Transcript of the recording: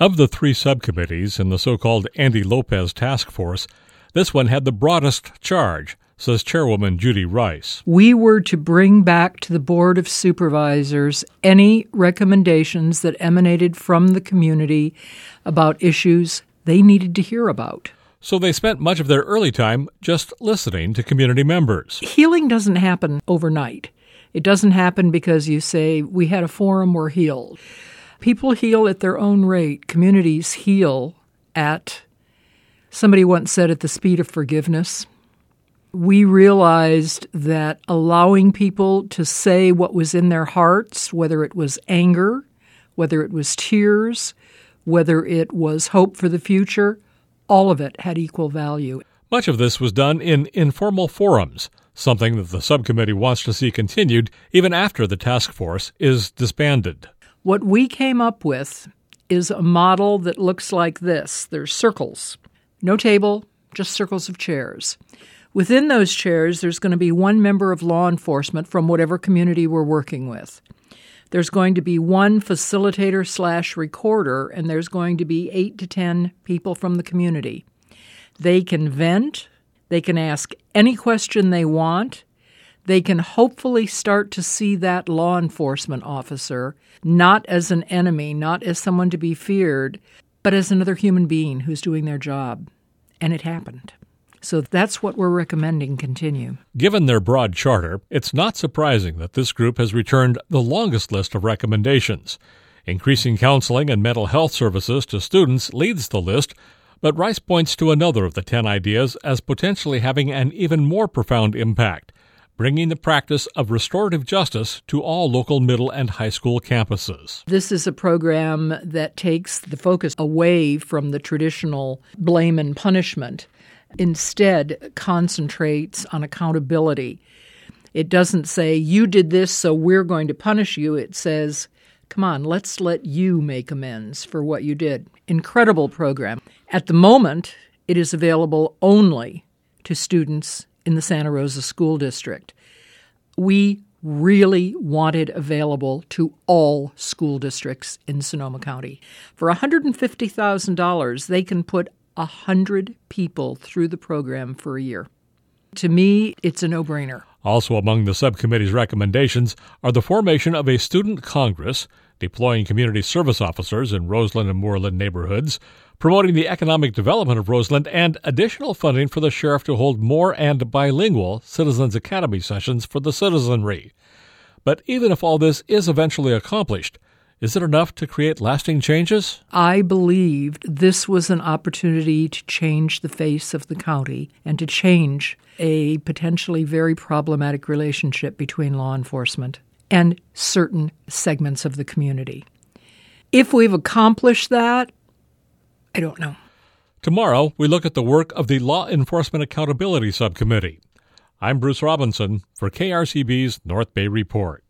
Of the three subcommittees in the so-called Andy Lopez Task Force, this one had the broadest charge, says Chairwoman Judy Rice. We were to bring back to the Board of Supervisors any recommendations that emanated from the community about issues they needed to hear about. So they spent much of their early time just listening to community members. Healing doesn't happen overnight. It doesn't happen because you say, we had a forum, we're healed. People heal at their own rate. Communities heal at, somebody once said, at the speed of forgiveness. We realized that allowing people to say what was in their hearts, whether it was anger, whether it was tears, whether it was hope for the future, all of it had equal value. Much of this was done in informal forums, something that the subcommittee wants to see continued even after the task force is disbanded. What we came up with is a model that looks like this. There's circles. No table, just circles of chairs. Within those chairs, there's going to be one member of law enforcement from whatever community we're working with. There's going to be one facilitator/recorder, and there's going to be 8 to 10 people from the community. They can vent. They can ask any question they want. They can hopefully start to see that law enforcement officer not as an enemy, not as someone to be feared, but as another human being who's doing their job. And it happened. So that's what we're recommending continue. Given their broad charter, it's not surprising that this group has returned the longest list of recommendations. Increasing counseling and mental health services to students leads the list, but Rice points to another of the 10 ideas as potentially having an even more profound impact, bringing the practice of restorative justice to all local middle and high school campuses. This is a program that takes the focus away from the traditional blame and punishment, instead concentrates on accountability. It doesn't say, you did this, so we're going to punish you. It says, come on, let's let you make amends for what you did. Incredible program. At the moment, it is available only to students in the Santa Rosa School District. We really want it available to all school districts in Sonoma County. For $150,000, they can put 100 people through the program for a year. To me, it's a no-brainer. Also among the subcommittee's recommendations are the formation of a student congress, deploying community service officers in Roseland and Moreland neighborhoods, promoting the economic development of Roseland, and additional funding for the sheriff to hold more and bilingual Citizens Academy sessions for the citizenry. But even if all this is eventually accomplished, is it enough to create lasting changes? I believed this was an opportunity to change the face of the county and to change a potentially very problematic relationship between law enforcement and certain segments of the community. If we've accomplished that, I don't know. Tomorrow, we look at the work of the Law Enforcement Accountability Subcommittee. I'm Bruce Robinson for KRCB's North Bay Report.